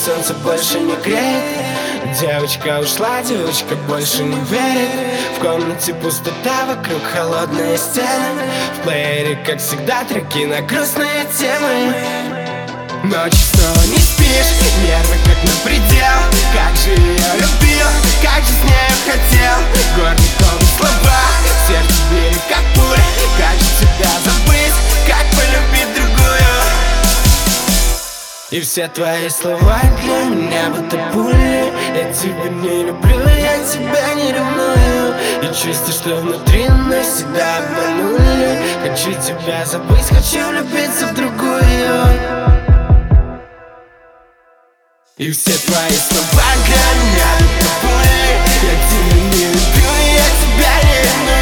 солнце больше не греет. Девочка ушла, девочка больше не верит. В комнате пустота, вокруг холодные стены. В плеере, как всегда, треки на грустные темы. Ночью снова не спишь, нервы как на предел. Как же ее любил, как же с нею хотел. Гордый тон слова, сердце били как пуля. Как же тебя забыть, как полюбить другую. И все твои слова для меня будто пули. Я тебя не люблю, я тебя не ревную. И чувство, что внутри навсегда обманули. Хочу тебя забыть, хочу влюбиться в другую. И все твои слова для меня будто пули. Я тебя не люблю, я тебя не ревную.